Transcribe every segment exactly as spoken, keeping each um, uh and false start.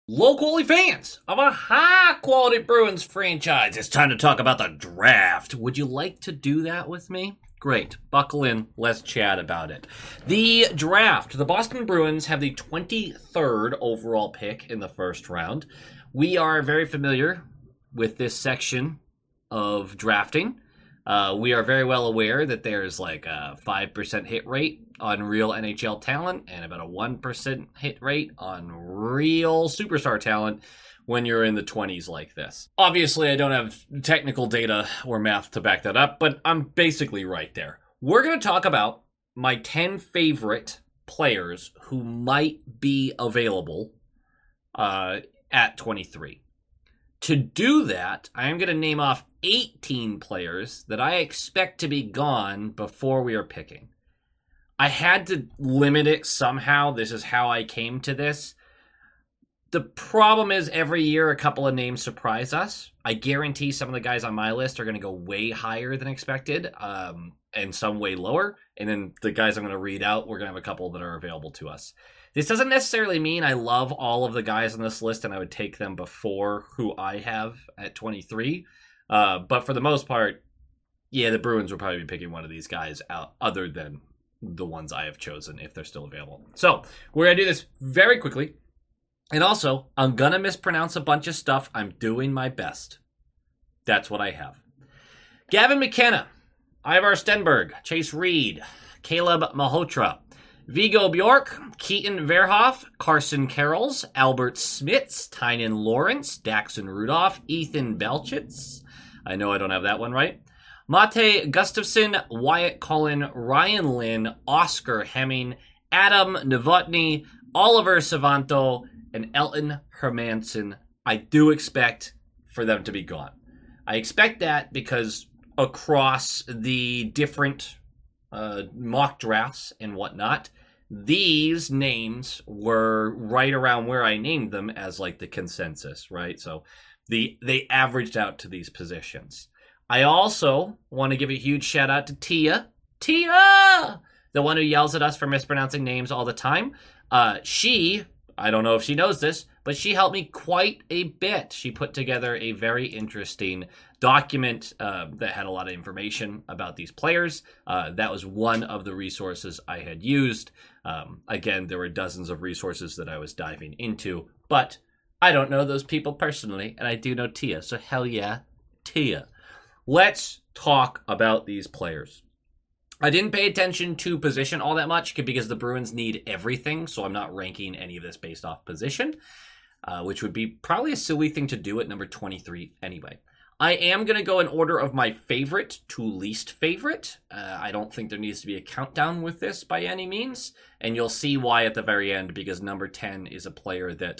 Low-quality fans of a high-quality Bruins franchise, it's time to talk about the draft. Would you like to do that with me? Great. Buckle in. Let's chat about it. The draft. The Boston Bruins have the twenty-third overall pick in the first round. We are very familiar with this section of drafting. Uh, we are very well aware that there's like a five percent hit rate on real N H L talent and about a one percent hit rate on real superstar talent when you're in the twenties like this. Obviously, I don't have technical data or math to back that up, but I'm basically right there. We're going to talk about my ten favorite players who might be available uh, at twenty-three. To do that, I am going to name off eighteen players that I expect to be gone before we are picking. I had to limit it somehow. This is how I came to this. The problem is every year a couple of names surprise us. I guarantee some of the guys on my list are going to go way higher than expected, um, and some way lower. And then the guys I'm going to read out, we're going to have a couple that are available to us. This doesn't necessarily mean I love all of the guys on this list and I would take them before who I have at twenty-three. Uh, but for the most part, yeah, the Bruins will probably be picking one of these guys out other than the ones I have chosen if they're still available. So we're going to do this very quickly. And also, I'm going to mispronounce a bunch of stuff. I'm doing my best. That's what I have. Gavin McKenna, Ivar Stenberg, Chase Reed, Caleb Malhotra, Vigo Bjork, Keaton Verhoff, Carson Carrolls, Albert Smits, Tynan Lawrence, Daxon Rudolph, Ethan Belchitz. I know I don't have that one right. Mate Gustafson, Wyatt Cullen, Ryan Lynn, Oscar Hemming, Adam Novotny, Oliver Savanto, and Elton Hermanson. I do expect for them to be gone. I expect that because across the different uh, mock drafts and whatnot, these names were right around where I named them as like the consensus, right? So the they averaged out to these positions. I also want to give a huge shout out to Tia. Tia! The one who yells at us for mispronouncing names all the time. Uh, she, I don't know if she knows this, but she helped me quite a bit. She put together a very interesting document uh, that had a lot of information about these players. Uh, that was one of the resources I had used. Um, again, there were dozens of resources that I was diving into, but I don't know those people personally, and I do know Tia, so hell yeah, Tia. Let's talk about these players. I didn't pay attention to position all that much because the Bruins need everything, so I'm not ranking any of this based off position, uh, which would be probably a silly thing to do at number twenty-three anyway. I am going to go in order of my favorite to least favorite. Uh, I don't think there needs to be a countdown with this by any means, and you'll see why at the very end, because number ten is a player that,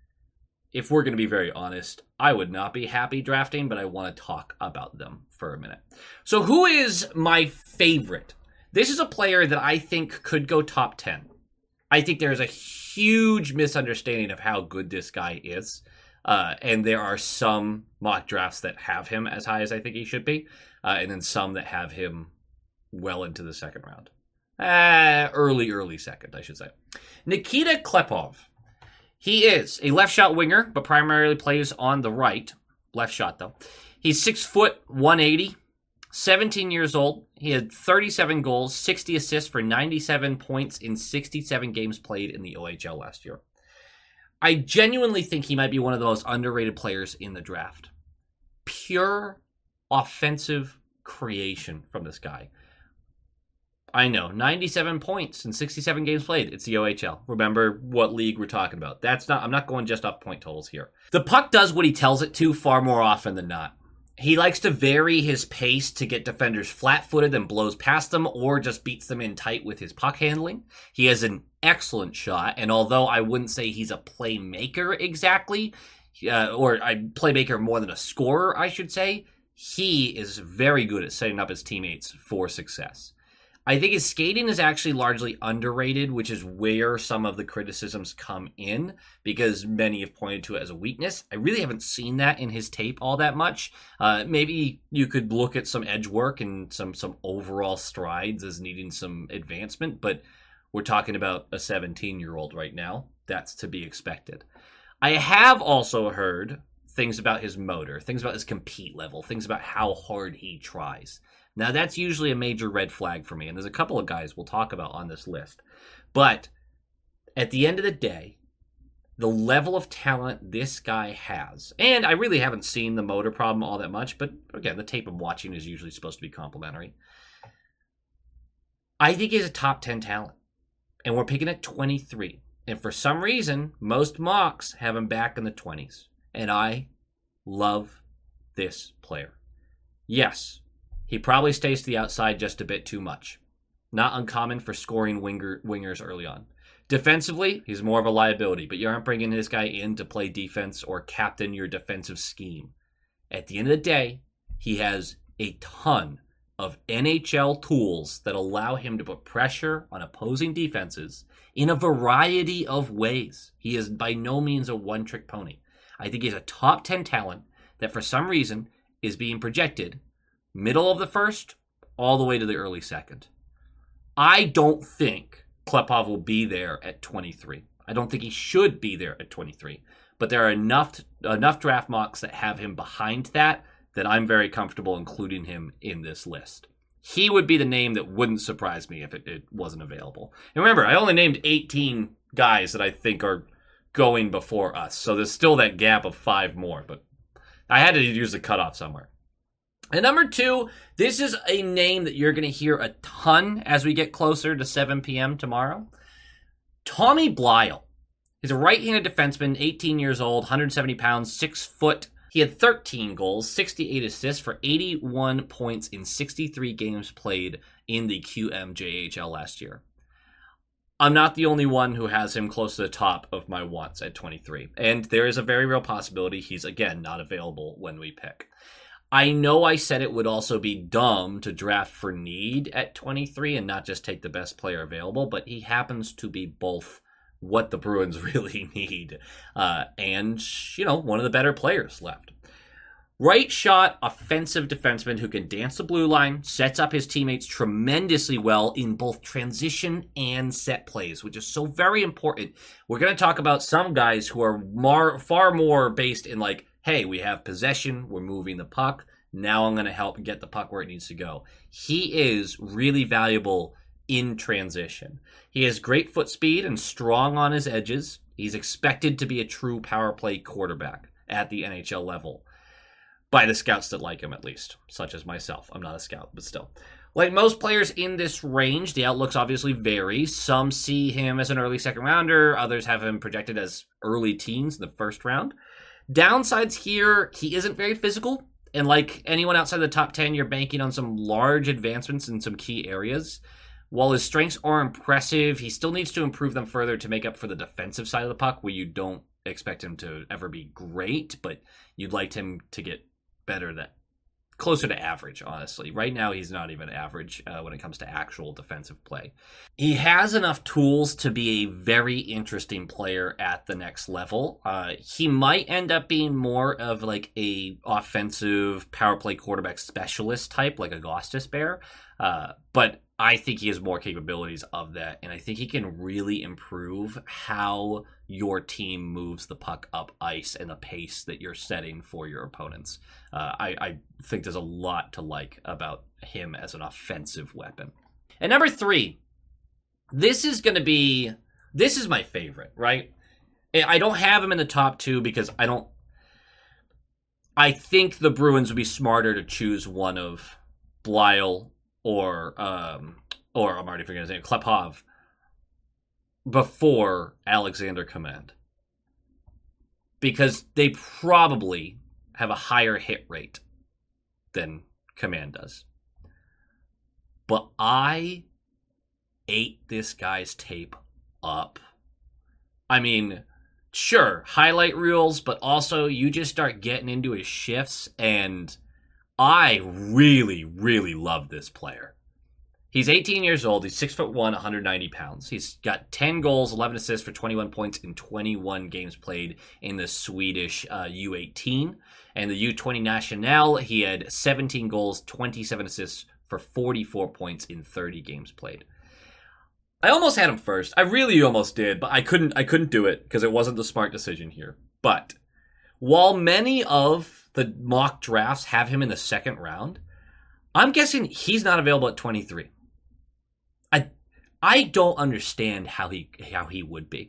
if we're going to be very honest, I would not be happy drafting, but I want to talk about them for a minute. So who is my favorite? This is a player that I think could go top ten. I think there's a huge misunderstanding of how good this guy is. Uh, and there are some mock drafts that have him as high as I think he should be. Uh, and then some that have him well into the second round. Uh, early, early second, I should say. Nikita Klepov. He is a left shot winger, but primarily plays on the right. Left shot, though. He's six foot, one eighty, seventeen years old. He had thirty-seven goals, sixty assists for ninety-seven points in sixty-seven games played in the O H L last year. I genuinely think he might be one of the most underrated players in the draft. Pure offensive creation from this guy. I know, ninety-seven points in sixty-seven games played. It's the O H L. Remember what league we're talking about. That's not. I'm not going just off point totals here. The puck does what he tells it to far more often than not. He likes to vary his pace to get defenders flat-footed and blows past them, or just beats them in tight with his puck handling. He has an excellent shot, and although I wouldn't say he's a playmaker exactly, uh, or a playmaker more than a scorer, I should say, he is very good at setting up his teammates for success. I think his skating is actually largely underrated, which is where some of the criticisms come in, because many have pointed to it as a weakness. I really haven't seen that in his tape all that much. Uh, maybe you could look at some edge work and some, some overall strides as needing some advancement, but we're talking about a seventeen-year-old right now. That's to be expected. I have also heard things about his motor, things about his compete level, things about how hard he tries. Now, that's usually a major red flag for me, and there's a couple of guys we'll talk about on this list. But at the end of the day, the level of talent this guy has, and I really haven't seen the motor problem all that much, but again, the tape I'm watching is usually supposed to be complimentary. I think he's a top ten talent, and we're picking at twenty-three. And for some reason, most mocks have him back in the twenties, and I love this player. Yes, he probably stays to the outside just a bit too much. Not uncommon for scoring winger, wingers early on. Defensively, he's more of a liability, but you aren't bringing this guy in to play defense or captain your defensive scheme. At the end of the day, he has a ton of N H L tools that allow him to put pressure on opposing defenses in a variety of ways. He is by no means a one-trick pony. I think he's a top ten talent that for some reason is being projected middle of the first all the way to the early second. I don't think Klepov will be there at twenty-three. I don't think he should be there at twenty-three. But there are enough enough draft mocks that have him behind that that I'm very comfortable including him in this list. He would be the name that wouldn't surprise me if it, it wasn't available. And remember, I only named eighteen guys that I think are going before us. So there's still that gap of five more. But I had to use the cutoff somewhere. And number two, this is a name that you're going to hear a ton as we get closer to seven p.m. tomorrow. Tommy Blyle. He's a right-handed defenseman, eighteen years old, one hundred seventy pounds, six foot. He had thirteen goals, sixty-eight assists for eighty-one points in sixty-three games played in the Q M J H L last year. I'm not the only one who has him close to the top of my wants at twenty-three. And there is a very real possibility he's, again, not available when we pick. I know I said it would also be dumb to draft for need at twenty-three and not just take the best player available, but he happens to be both what the Bruins really need uh, and, you know, one of the better players left. Right shot, offensive defenseman who can dance the blue line, sets up his teammates tremendously well in both transition and set plays, which is so very important. We're going to talk about some guys who are more, far more based in like, hey, we have possession, we're moving the puck, now I'm going to help get the puck where it needs to go. He is really valuable in transition. He has great foot speed and strong on his edges. He's expected to be a true power play quarterback at the N H L level. By the scouts that like him, at least, such as myself. I'm not a scout, but still. Like most players in this range, the outlooks obviously vary. Some see him as an early second rounder. Others have him projected as early teens in the first round. Downsides here, he isn't very physical. And like anyone outside the top ten, you're banking on some large advancements in some key areas. While his strengths are impressive, he still needs to improve them further to make up for the defensive side of the puck, where you don't expect him to ever be great, but you'd like him to get better, that closer to average, honestly. Right now, he's not even average uh, when it comes to actual defensive play. He has enough tools to be a very interesting player at the next level. Uh, he might end up being more of like a offensive power play quarterback specialist type, like Augustus Bear. Uh, but I think he has more capabilities of that, and I think he can really improve how your team moves the puck up ice and the pace that you're setting for your opponents. Uh, I, I think there's a lot to like about him as an offensive weapon. And number three, this is going to be, this is my favorite, right? I don't have him in the top two because I don't, I think the Bruins would be smarter to choose one of Blyle or, um, or I'm already forgetting his name, Klepov, before Alexander Command. Because they probably have a higher hit rate than Command does. But I ate this guy's tape up. I mean, sure, highlight reels, but also you just start getting into his shifts, and I really, really love this player. He's eighteen years old. He's six foot one, one hundred ninety pounds. He's got ten goals, eleven assists for twenty-one points in twenty-one games played in the Swedish uh, U eighteen. And the U twenty National, he had seventeen goals, twenty-seven assists for forty-four points in thirty games played. I almost had him first. I really almost did, but I couldn't I couldn't do it because it wasn't the smart decision here. But while many of the mock drafts have him in the second round, I'm guessing he's not available at twenty-three. I I don't understand how he how he would be.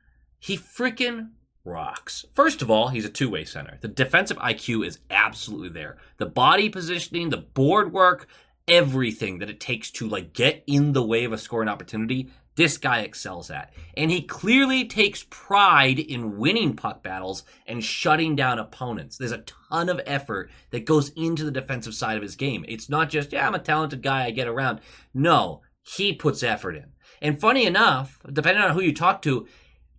He freaking rocks. First of all, he's a two-way center. The defensive I Q is absolutely there. The body positioning, the board work, everything that it takes to like get in the way of a scoring opportunity, this guy excels at. And he clearly takes pride in winning puck battles and shutting down opponents. There's a ton of effort that goes into the defensive side of his game. It's not just, yeah, I'm a talented guy, I get around. No, he puts effort in. And funny enough, depending on who you talk to,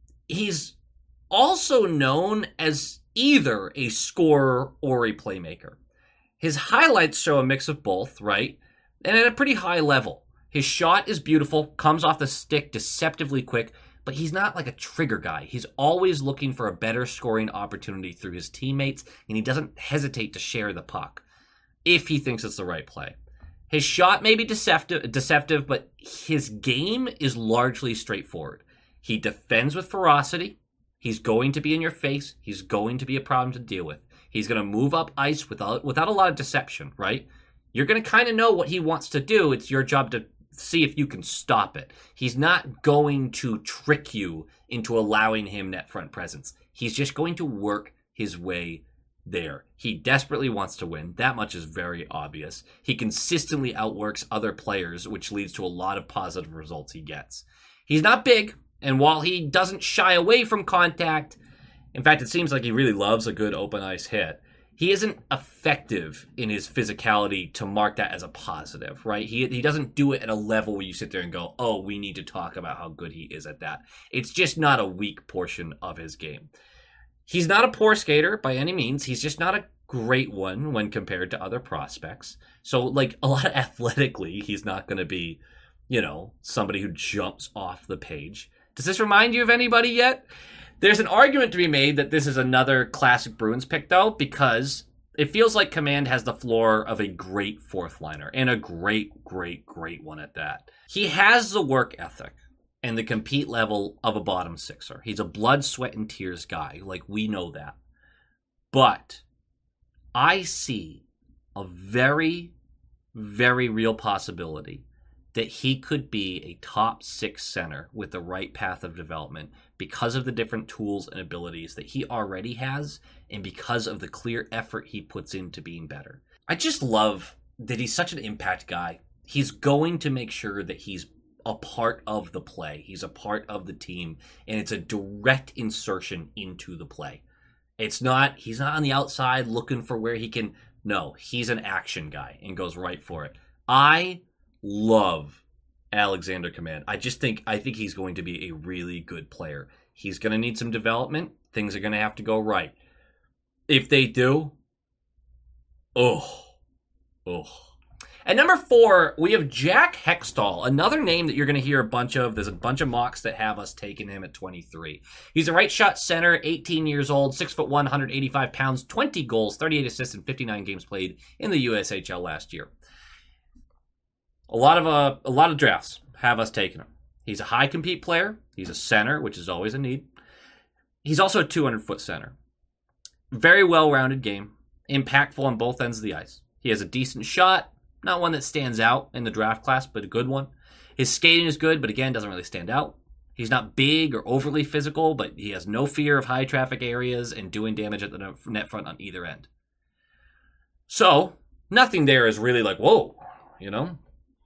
he's also known as either a scorer or a playmaker. His highlights show a mix of both, right? And at a pretty high level. His shot is beautiful, comes off the stick deceptively quick, but he's not like a trigger guy. He's always looking for a better scoring opportunity through his teammates, and he doesn't hesitate to share the puck if he thinks it's the right play. His shot may be deceptive, deceptive, but his game is largely straightforward. He defends with ferocity. He's going to be in your face. He's going to be a problem to deal with. He's going to move up ice without without a lot of deception, right? You're going to kind of know what he wants to do. It's your job to see if you can stop it. He's not going to trick you into allowing him net front presence. He's just going to work his way there. He desperately wants to win. That much is very obvious. He consistently outworks other players, which leads to a lot of positive results he gets. He's not big, and while he doesn't shy away from contact, in fact, it seems like he really loves a good open ice hit, he isn't effective in his physicality to mark that as a positive, right? He he doesn't do it at a level where you sit there and go, oh, we need to talk about how good he is at that. It's just not a weak portion of his game. He's not a poor skater by any means. He's just not a great one when compared to other prospects. So, like, a lot of athletically, he's not going to be, you know, somebody who jumps off the page. Does this remind you of anybody yet? There's an argument to be made that this is another classic Bruins pick, though, because it feels like Command has the floor of a great fourth liner, and a great, great, great one at that. He has the work ethic and the compete level of a bottom sixer. He's a blood, sweat, and tears guy. Like, we know that. But I see a very, very real possibility that he could be a top six center with the right path of development because of the different tools and abilities that he already has and because of the clear effort he puts into being better. I just love that he's such an impact guy. He's going to make sure that he's a part of the play. He's a part of the team, and it's a direct insertion into the play. It's not, he's not on the outside looking for where he can, no, he's an action guy and goes right for it. I love Alexander Command. I just think I think he's going to be a really good player. He's going to need some development. Things are going to have to go right. If they do, oh, oh. At number four, we have Jack Hextall, another name that you're going to hear a bunch of. There's a bunch of mocks that have us taking him at twenty-three. He's a right shot center, eighteen years old, six foot one, one hundred eighty-five pounds, twenty goals, thirty-eight assists, and fifty-nine games played in the U S H L last year. A lot of uh, a lot of drafts have us taking him. He's a high compete player. He's a center, which is always a need. He's also a two hundred foot center. Very well-rounded game. Impactful on both ends of the ice. He has a decent shot. Not one that stands out in the draft class, but a good one. His skating is good, but again, doesn't really stand out. He's not big or overly physical, but he has no fear of high traffic areas and doing damage at the net front on either end. So, nothing there is really like, whoa, you know?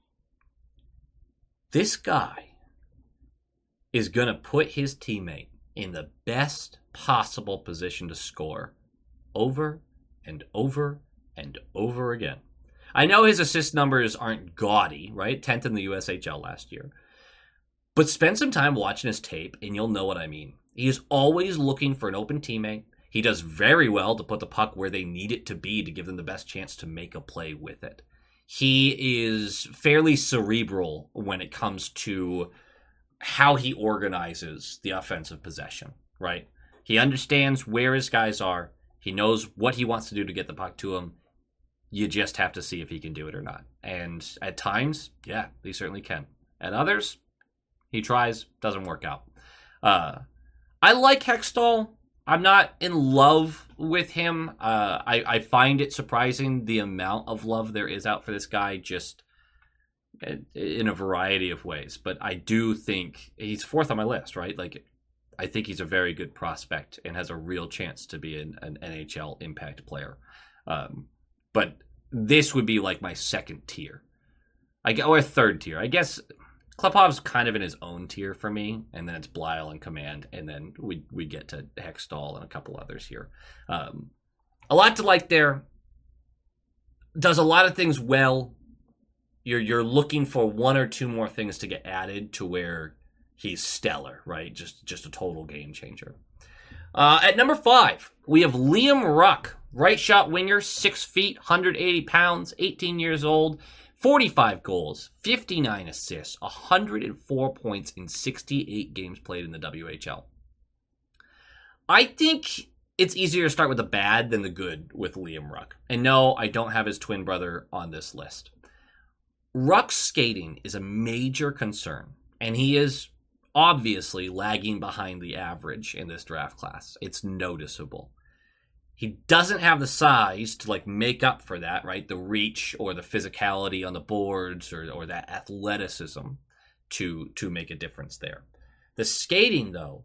This guy is going to put his teammate in the best possible position to score over and over and over again. I know his assist numbers aren't gaudy, right? tenth in the U S H L last year. But spend some time watching his tape and you'll know what I mean. He is always looking for an open teammate. He does very well to put the puck where they need it to be to give them the best chance to make a play with it. He is fairly cerebral when it comes to how he organizes the offensive possession, right? He understands where his guys are. He knows what he wants to do to get the puck to him. You just have to see if he can do it or not. And at times, yeah, he certainly can. At others, he tries, doesn't work out. Uh, I like Hextall. I'm not in love with him. Uh, I, I find it surprising the amount of love there is out for this guy, just in a variety of ways. But I do think he's fourth on my list, right? Like, I think he's a very good prospect and has a real chance to be an, an N H L impact player. Um, but this would be like my second tier, I or a third tier. I guess Klepov's kind of in his own tier for me, and then it's Blyle and Command, and then we we get to Hextall and a couple others here. Um, a lot to like there. Does a lot of things well. You're you're looking for one or two more things to get added to where he's stellar, right? Just just a total game changer. Uh, at number five, we have Liam Ruck, right shot winger, six feet, one hundred eighty pounds, eighteen years old, forty-five goals, fifty-nine assists, one hundred four points in sixty-eight games played in the W H L. I think it's easier to start with the bad than the good with Liam Ruck. And no, I don't have his twin brother on this list. Ruck's skating is a major concern, and he is obviously lagging behind the average in this draft class. It's noticeable. He doesn't have the size to like make up for that, right? The reach or the physicality on the boards or, or that athleticism to, to make a difference there. The skating, though,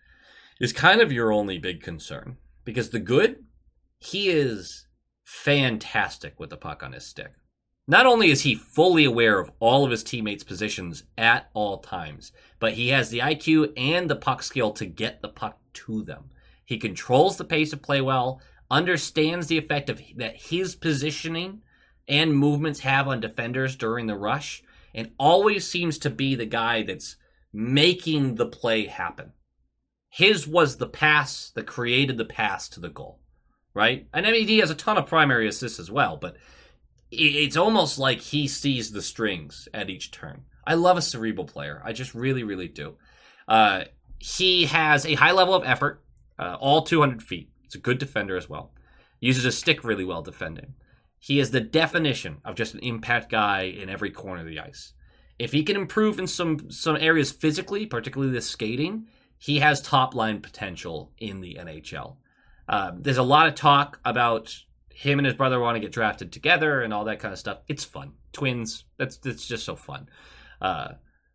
is kind of your only big concern, because the good, he is fantastic with the puck on his stick. Not only is he fully aware of all of his teammates' positions at all times, but he has the I Q and the puck skill to get the puck to them. He controls the pace of play well, understands the effect of that his positioning and movements have on defenders during the rush, and always seems to be the guy that's making the play happen. His was the pass that created the pass to the goal, right? And I mean, he has a ton of primary assists as well, but it's almost like he sees the strings at each turn. I love a cerebral player. I just really, really do. Uh, he has a high level of effort, uh, all two hundred feet. He's a good defender as well. Uses his stick really well defending. He is the definition of just an impact guy in every corner of the ice. If he can improve in some, some areas physically, particularly the skating, he has top-line potential in the N H L. Uh, there's a lot of talk about him and his brother want to get drafted together and all that kind of stuff. It's fun. Twins, that's that's just so fun. Uh,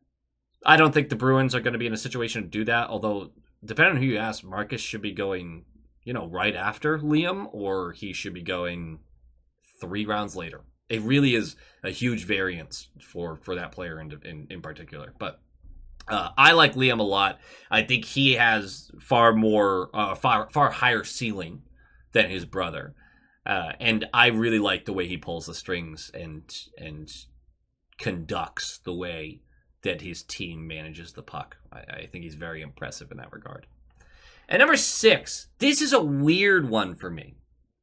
I don't think the Bruins are going to be in a situation to do that, although depending on who you ask, Marcus should be going, you know, right after Liam, or he should be going three rounds later. It really is a huge variance for, for that player in, in, in particular. But uh, I like Liam a lot. I think he has far more, uh, far, far higher ceiling than his brother. Uh, and I really like the way he pulls the strings and and conducts the way that his team manages the puck. I, I think he's very impressive in that regard. And number six, this is a weird one for me.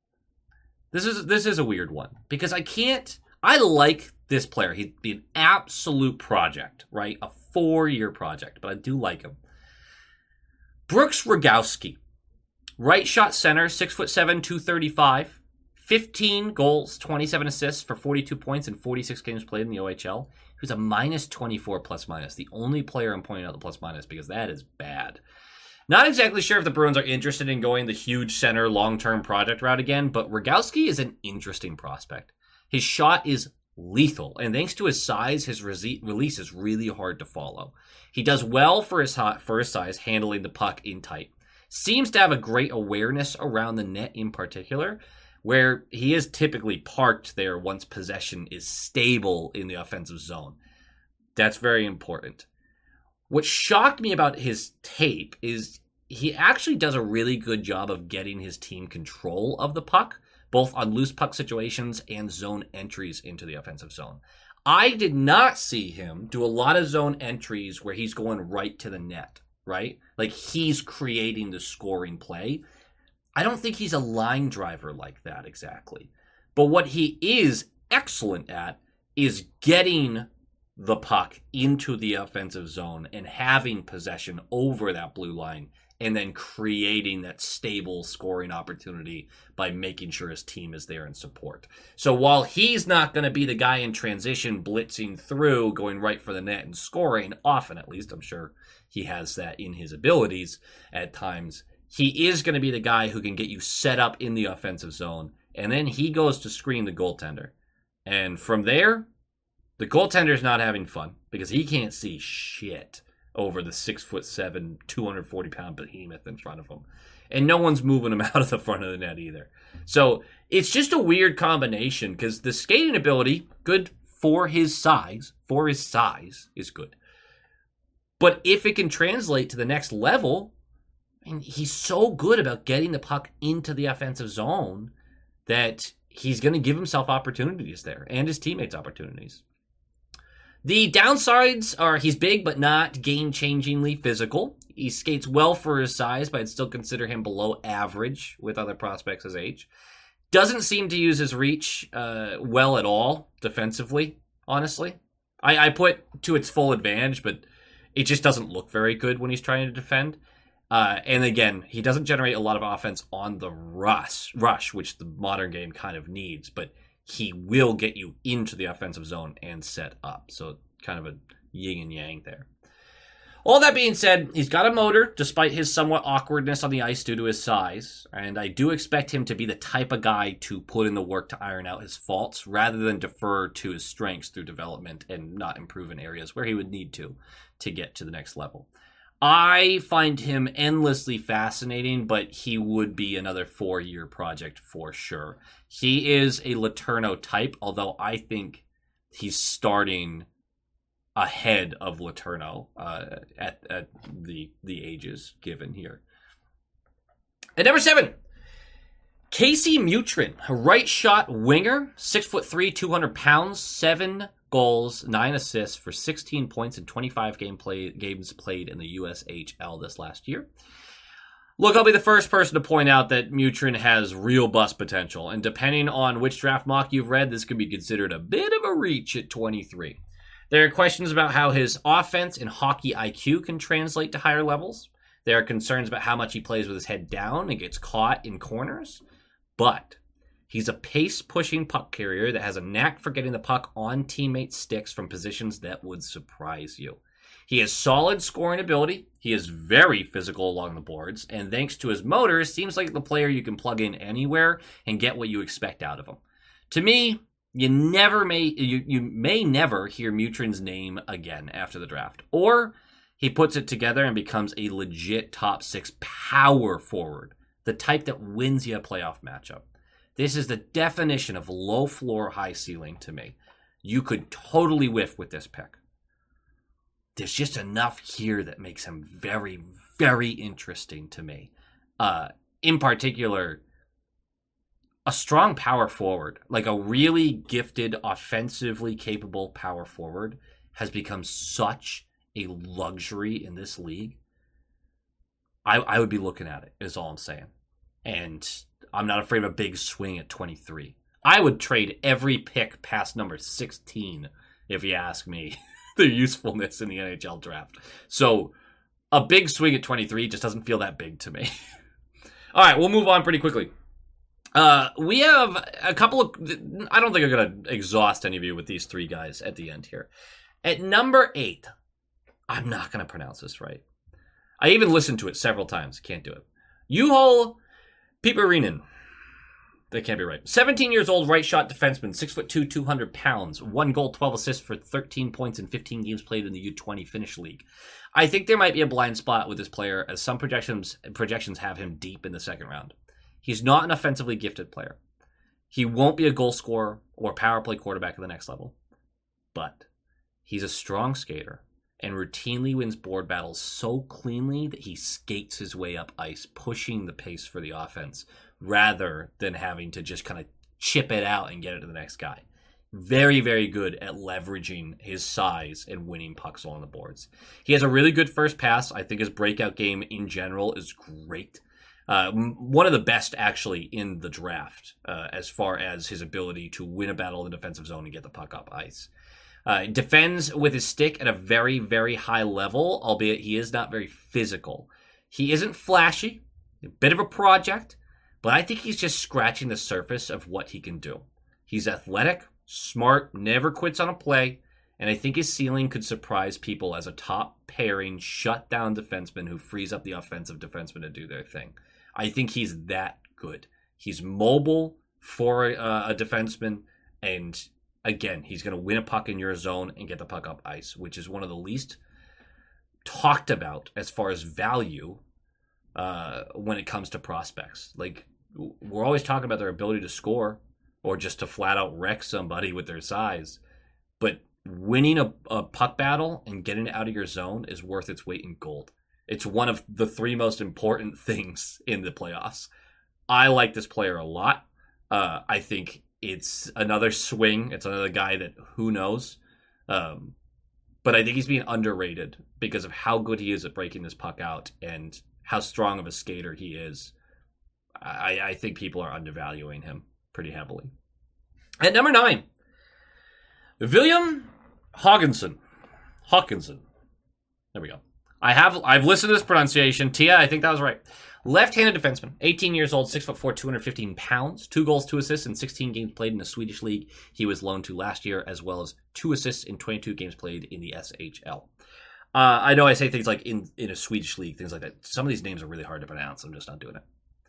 This is this is a weird one because I can't. I like this player. He'd be an absolute project, right? A four-year project, but I do like him. Brooks Rogowski, right shot center, six foot seven, two thirty-five. fifteen goals, twenty-seven assists for forty-two points in forty-six games played in the O H L. He was a minus twenty-four plus minus. The only player I'm pointing out the plus minus because that is bad. Not exactly sure if the Bruins are interested in going the huge center long-term project route again, but Rogowski is an interesting prospect. His shot is lethal, and thanks to his size, his re- release is really hard to follow. He does well for his, hot, for his size, handling the puck in tight. Seems to have a great awareness around the net in particular, where he is typically parked there once possession is stable in the offensive zone. That's very important. What shocked me about his tape is he actually does a really good job of getting his team control of the puck, both on loose puck situations and zone entries into the offensive zone. I did not see him do a lot of zone entries where he's going right to the net, right? Like he's creating the scoring play. I don't think he's a line driver like that exactly. But what he is excellent at is getting the puck into the offensive zone and having possession over that blue line and then creating that stable scoring opportunity by making sure his team is there in support. So while he's not going to be the guy in transition blitzing through, going right for the net and scoring, often at least, I'm sure he has that in his abilities at times, he is going to be the guy who can get you set up in the offensive zone. And then he goes to screen the goaltender. And from there, the goaltender's not having fun because he can't see shit over the six foot seven, two hundred forty pound behemoth in front of him. And no one's moving him out of the front of the net either. So it's just a weird combination because the skating ability, good for his size, for his size, is good. But if it can translate to the next level, and he's so good about getting the puck into the offensive zone that he's going to give himself opportunities there and his teammates opportunities. The downsides are he's big but not game-changingly physical. He skates well for his size, but I'd still consider him below average with other prospects his age. Doesn't seem to use his reach uh, well at all defensively, honestly. I, I put to its full advantage, but it just doesn't look very good when he's trying to defend. Uh, and again, he doesn't generate a lot of offense on the rush, rush, which the modern game kind of needs, but he will get you into the offensive zone and set up. So kind of a yin and yang there. All that being said, he's got a motor, despite his somewhat awkwardness on the ice due to his size, and I do expect him to be the type of guy to put in the work to iron out his faults, rather than defer to his strengths through development and not improve in areas where he would need to, to get to the next level. I find him endlessly fascinating, but he would be another four-year project for sure. He is a Letourneau type, although I think he's starting ahead of Letourneau uh, at, at the the ages given here. At number seven, Casey Mutrin, a right shot winger, six foot three, two hundred pounds, seven goals, nine assists for sixteen points in twenty-five game play, games played in the U S H L this last year. Look, I'll be the first person to point out that Mutrin has real bust potential, and depending on which draft mock you've read, this could be considered a bit of a reach at twenty-three. There are questions about how his offense and hockey I Q can translate to higher levels. There are concerns about how much he plays with his head down and gets caught in corners. But he's a pace-pushing puck carrier that has a knack for getting the puck on teammates' sticks from positions that would surprise you. He has solid scoring ability. He is very physical along the boards. And thanks to his motor, seems like the player you can plug in anywhere and get what you expect out of him. To me, You never may you, you may never hear Mutrin's name again after the draft. Or he puts it together and becomes a legit top six power forward, the type that wins you a playoff matchup. This is the definition of low floor, high ceiling to me. You could totally whiff with this pick. There's just enough here that makes him very, very interesting to me. Uh, in particular, a strong power forward, like a really gifted, offensively capable power forward, has become such a luxury in this league. I, I would be looking at it, is all I'm saying. And I'm not afraid of a big swing at twenty-three. I would trade every pick past number sixteen, if you ask me, the usefulness in the N H L draft. So a big swing at twenty-three just doesn't feel that big to me. All right, we'll move on pretty quickly. Uh, we have a couple of... I don't think I'm going to exhaust any of you with these three guys at the end here. At number eight, I'm not going to pronounce this right. I even listened to it several times. Can't do it. Juho Piperinen. That can't be right. seventeen years old, right shot defenseman, six foot two, two hundred pounds, one goal, twelve assists for thirteen points in fifteen games played in the U twenty Finnish league. I think there might be a blind spot with this player, as some projections projections have him deep in the second round. He's not an offensively gifted player. He won't be a goal scorer or power play quarterback at the next level. But he's a strong skater and routinely wins board battles so cleanly that he skates his way up ice, pushing the pace for the offense, rather than having to just kind of chip it out and get it to the next guy. Very, very good at leveraging his size and winning pucks along the boards. He has a really good first pass. I think his breakout game in general is great. Uh, one of the best, actually, in the draft, uh, as far as his ability to win a battle in the defensive zone and get the puck up ice. Uh, defends with his stick at a very, very high level, albeit he is not very physical. He isn't flashy, a bit of a project, but I think he's just scratching the surface of what he can do. He's athletic, smart, never quits on a play, And I think his ceiling could surprise people as a top pairing shutdown defenseman who frees up the offensive defenseman to do their thing. I think he's that good. He's mobile for uh, a defenseman, and again, he's going to win a puck in your zone and get the puck up ice, which is one of the least talked about as far as value uh, when it comes to prospects. Like, we're always talking about their ability to score or just to flat out wreck somebody with their size. But winning a, a puck battle and getting it out of your zone is worth its weight in gold. It's one of the three most important things in the playoffs. I like this player a lot. Uh, I think it's another swing. It's another guy that who knows. Um, but I think he's being underrated because of how good he is at breaking this puck out and how strong of a skater he is. I, I think people are undervaluing him pretty heavily. At number nine, William Hawkinson. Hawkinson. There we go. I have I've listened to this pronunciation. Tia, I think that was right. Left-handed defenseman, eighteen years old, six foot four, two hundred fifteen pounds, two goals, two assists in sixteen games played in the Swedish league he was loaned to last year, as well as two assists in twenty-two games played in the S H L. Uh, I know I say things like in, in a Swedish league, things like that. Some of these names are really hard to pronounce. I'm just not doing it.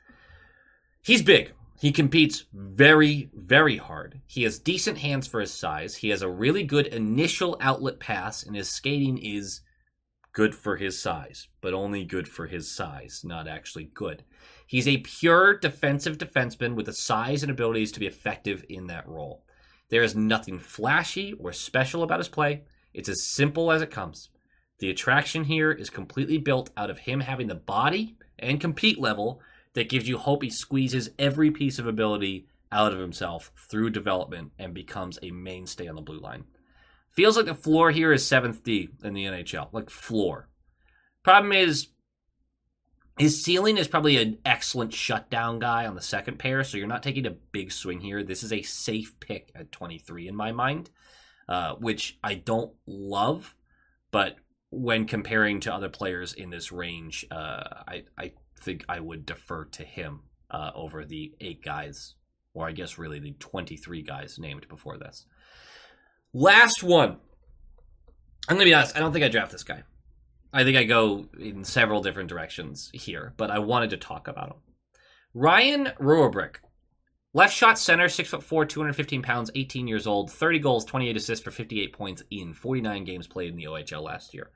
He's big. He competes very, very hard. He has decent hands for his size. He has a really good initial outlet pass, and his skating is good for his size, but only good for his size, not actually good. He's a pure defensive defenseman with the size and abilities to be effective in that role. There is nothing flashy or special about his play. It's as simple as it comes. The attraction here is completely built out of him having the body and compete level that gives you hope he squeezes every piece of ability out of himself through development and becomes a mainstay on the blue line. Feels like the floor here is seventh D in the N H L, like floor. Problem is, his ceiling is probably an excellent shutdown guy on the second pair, so you're not taking a big swing here. This is a safe pick at twenty-three in my mind, uh, which I don't love, but when comparing to other players in this range, uh, I, I think I would defer to him uh, over the eight guys, or I guess really the twenty-three guys named before this. Last one. I'm going to be honest, I don't think I draft this guy. I think I go in several different directions here, but I wanted to talk about him. Ryan Ruhrbrick. Left shot center, six foot four, two hundred fifteen pounds, eighteen years old, thirty goals, twenty-eight assists for fifty-eight points in forty-nine games played in the O H L last year.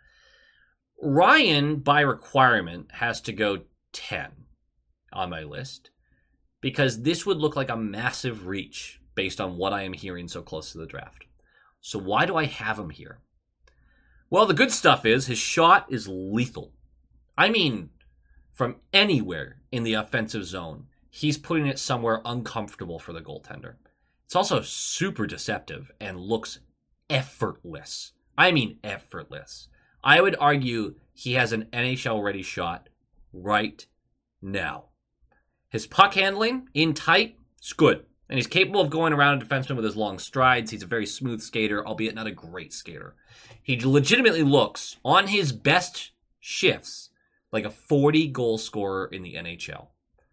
Ryan, by requirement, has to go ten on my list because this would look like a massive reach based on what I am hearing so close to the draft. So why do I have him here? Well, the good stuff is his shot is lethal. I mean, from anywhere in the offensive zone, he's putting it somewhere uncomfortable for the goaltender. It's also super deceptive and looks effortless. I mean effortless. I would argue he has an N H L-ready shot right now. His puck handling, in tight, is good. And he's capable of going around a defenseman with his long strides. He's a very smooth skater, albeit not a great skater. He legitimately looks, on his best shifts, like a forty-goal scorer in the N H L.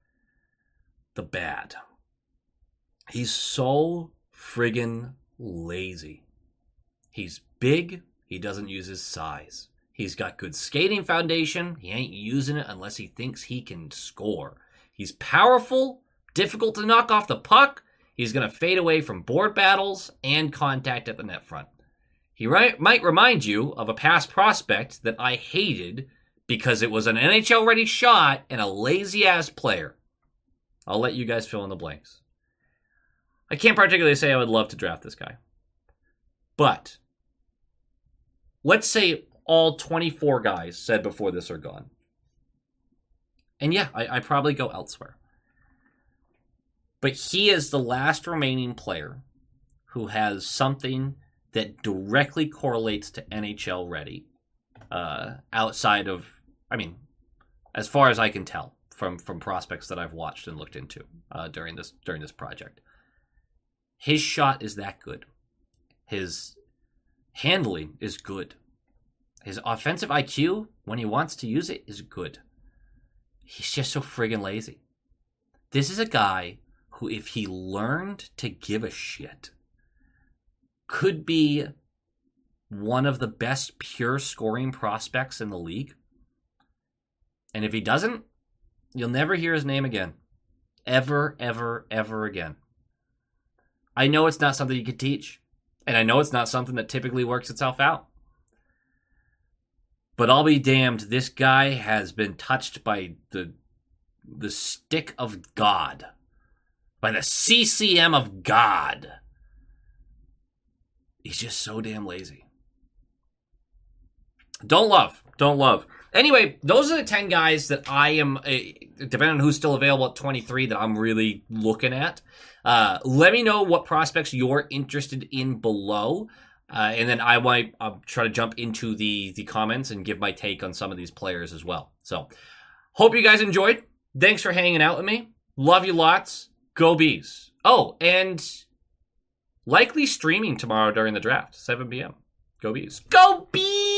The bad. He's so friggin' lazy. He's big. He doesn't use his size. He's got good skating foundation. He ain't using it unless he thinks he can score. He's powerful, difficult to knock off the puck. He's going to fade away from board battles and contact at the net front. He right, might remind you of a past prospect that I hated because it was an N H L-ready shot and a lazy-ass player. I'll let you guys fill in the blanks. I can't particularly say I would love to draft this guy. But let's say all twenty-four guys said before this are gone. And yeah, I, I probably go elsewhere. But he is the last remaining player who has something that directly correlates to N H L ready. Uh, outside of, I mean, as far as I can tell from, from prospects that I've watched and looked into uh, during this during this project. His shot is that good. His handling is good. His offensive I Q, when he wants to use it, is good. He's just so friggin' lazy. This is a guy who, if he learned to give a shit, could be one of the best pure scoring prospects in the league. And if he doesn't, you'll never hear his name again. Ever, ever, ever again. I know it's not something you can teach. And I know it's not something that typically works itself out. But I'll be damned, this guy has been touched by the, the stick of God. By the C C M of God. He's just so damn lazy. Don't love. Don't love. Anyway, those are the ten guys that I am, uh, depending on who's still available at twenty-three, that I'm really looking at. Uh, let me know what prospects you're interested in below. Uh, and then I might I'll try to jump into the, the comments and give my take on some of these players as well. So, hope you guys enjoyed. Thanks for hanging out with me. Love you lots. Go Bees. Oh, and likely streaming tomorrow during the draft, seven p.m. Go Bees. Go Bees!